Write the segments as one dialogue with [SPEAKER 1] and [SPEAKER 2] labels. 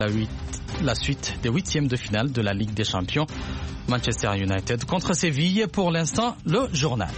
[SPEAKER 1] La suite des huitièmes de finale de la Ligue des Champions. Manchester United contre Séville. Pour l'instant, le journal.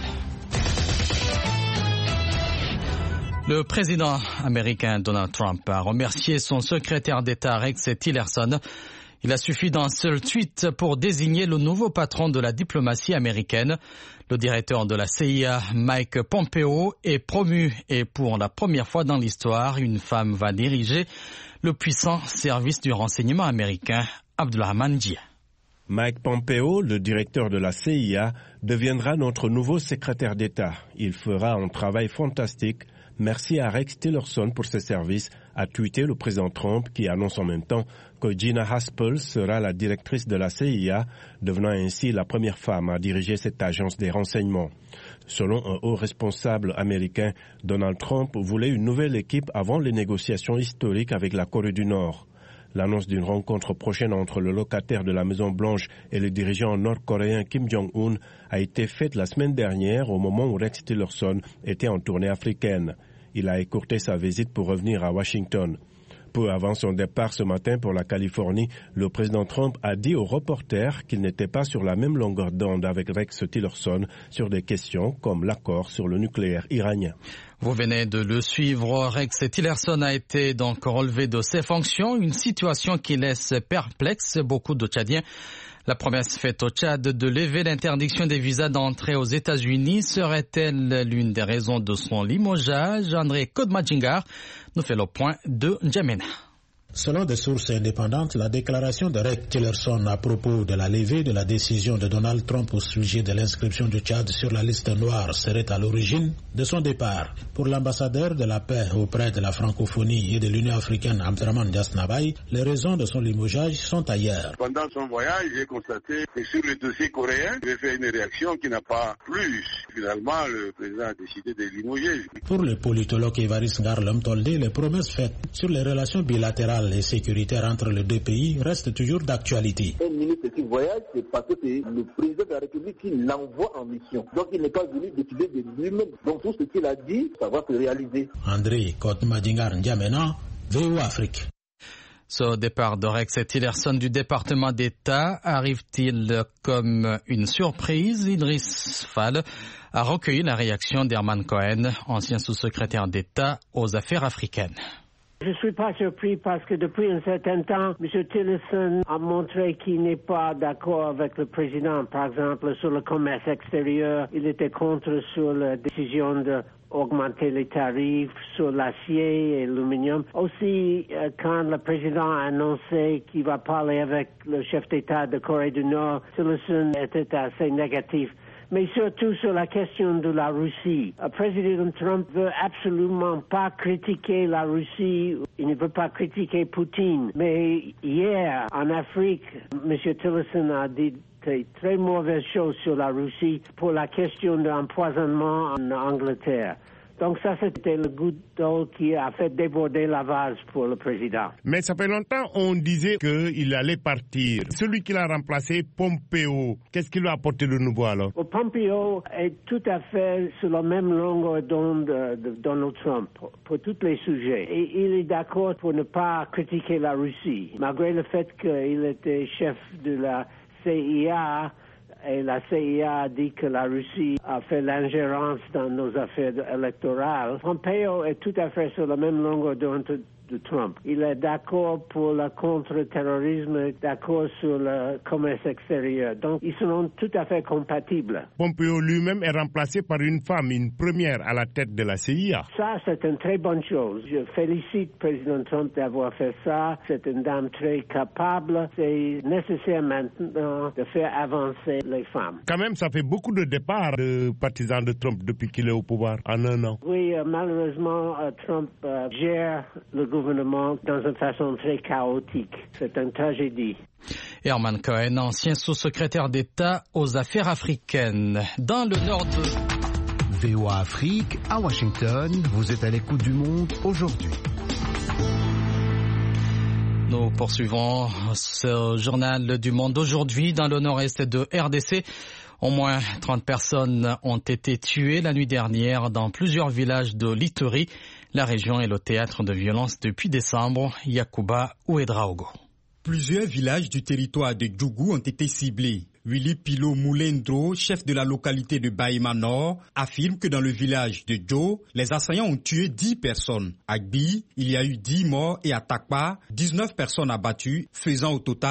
[SPEAKER 1] Le président américain Donald Trump a remercié son secrétaire d'État Rex Tillerson. Il a suffi d'un seul tweet pour désigner le nouveau patron de la diplomatie américaine. Le directeur de la CIA, Mike Pompeo, est promu et pour la première fois dans l'histoire, une femme va diriger le puissant service du renseignement américain, Abdulrahman Dia.
[SPEAKER 2] Mike Pompeo, le directeur de la CIA, deviendra notre nouveau secrétaire d'État. Il fera un travail fantastique. Merci à Rex Tillerson pour ses services, a tweeté le président Trump qui annonce en même temps que Gina Haspel sera la directrice de la CIA, devenant ainsi la première femme à diriger cette agence des renseignements. Selon un haut responsable américain, Donald Trump voulait une nouvelle équipe avant les négociations historiques avec la Corée du Nord. L'annonce d'une rencontre prochaine entre le locataire de la Maison-Blanche et le dirigeant nord-coréen Kim Jong-un a été faite la semaine dernière au moment où Rex Tillerson était en tournée africaine. Il a écourté sa visite pour revenir à Washington. Peu avant son départ ce matin pour la Californie, le président Trump a dit aux reporters qu'il n'était pas sur la même longueur d'onde avec Rex Tillerson sur des questions comme l'accord sur le nucléaire iranien.
[SPEAKER 1] Vous venez de le suivre. Rex Tillerson a été donc relevé de ses fonctions, une situation qui laisse perplexe beaucoup de Tchadiens. La promesse faite au Tchad de lever l'interdiction des visas d'entrée aux États-Unis serait-elle l'une des raisons de son limogeage? André Kodmadjingar nous fait le point de N'Djamena.
[SPEAKER 3] Selon des sources indépendantes, la déclaration de Rex Tillerson à propos de la levée de la décision de Donald Trump au sujet de l'inscription du Tchad sur la liste noire serait à l'origine de son départ. Pour l'ambassadeur de la paix auprès de la francophonie et de l'Union africaine, Abdraman Diasnabaye, les raisons de son limogeage sont ailleurs.
[SPEAKER 4] Pendant son voyage, j'ai constaté que sur le dossier coréen, il a fait une réaction qui n'a pas plu. Finalement, le président a décidé de limoger.
[SPEAKER 3] Pour le politologue Évariste Ngarlem Toldé, les promesses faites sur les relations bilatérales et sécuritaires entre les deux pays restent toujours d'actualité.
[SPEAKER 5] Un ministre qui voyage, c'est parce que c'est le président de la République qui l'envoie en mission. Donc il n'est pas venu décider de lui-même. Donc tout ce qu'il a dit, ça va se réaliser.
[SPEAKER 3] André Kodmadjingar N'Djamena, VOA Afrique.
[SPEAKER 1] Ce départ de Rex Tillerson du département d'État arrive-t-il comme une surprise? Idriss Fall a recueilli la réaction d'Herman Cohen, ancien sous-secrétaire d'État aux affaires africaines.
[SPEAKER 6] Je ne suis pas surpris parce que depuis un certain temps, M. Tillerson a montré qu'il n'est pas d'accord avec le président. Par exemple, sur le commerce extérieur, il était contre sur la décision d'augmenter les tarifs sur l'acier et l'aluminium. Aussi, quand le président a annoncé qu'il va parler avec le chef d'État de Corée du Nord, Tillerson était assez négatif. Mais surtout sur la question de la Russie. Le président Trump veut absolument pas critiquer la Russie. Il ne veut pas critiquer Poutine. Mais hier, en Afrique, M. Tillerson a dit des très mauvaises choses sur la Russie pour la question de l'empoisonnement en Angleterre. Donc ça, c'était le goutte d'eau qui a fait déborder la vase pour le président.
[SPEAKER 7] Mais ça fait longtemps on disait qu'il allait partir. Celui qui l'a remplacé, Pompeo, qu'est-ce qu'il lui a apporté de nouveau alors?
[SPEAKER 6] Pompeo est tout à fait sur la même longueur d'onde de Donald Trump pour tous les sujets. Et il est d'accord pour ne pas critiquer la Russie, malgré le fait qu'il était chef de la CIA. Et la CIA a dit que la Russie a fait l'ingérence dans nos affaires électorales. Pompeo est tout à fait sur la même longueur d'onde de Trump. Il est d'accord pour le contre-terrorisme, d'accord sur le commerce extérieur. Donc, ils seront tout à fait compatibles.
[SPEAKER 7] Pompeo lui-même est remplacé par une femme, une première à la tête de la CIA.
[SPEAKER 6] Ça, c'est une très bonne chose. Je félicite le président Trump d'avoir fait ça. C'est une dame très capable. C'est nécessaire maintenant de faire avancer les femmes.
[SPEAKER 7] Quand même, ça fait beaucoup de départs de partisans de Trump depuis qu'il est au pouvoir en un an.
[SPEAKER 6] Oui, malheureusement, Trump gère le gouvernement dans une façon très chaotique. C'est une tragédie.
[SPEAKER 1] Herman Cohen, ancien sous-secrétaire d'État aux affaires africaines. Dans le nord de
[SPEAKER 8] VOA Afrique, à Washington, vous êtes à l'écoute du monde aujourd'hui.
[SPEAKER 1] Nous poursuivons ce journal du monde aujourd'hui dans le nord-est de RDC. Au moins 30 personnes ont été tuées la nuit dernière dans plusieurs villages de l'Ituri. La région est le théâtre de violences depuis décembre. Yacouba Ouedraogo.
[SPEAKER 9] Plusieurs villages du territoire de Djougou ont été ciblés. Willy Pilo Moulendro, chef de la localité de Baïma Nord, affirme que dans le village de Djo, les assaillants ont tué 10 personnes. À Gbi, il y a eu 10 morts et à Takpa, 19 personnes abattues, faisant au total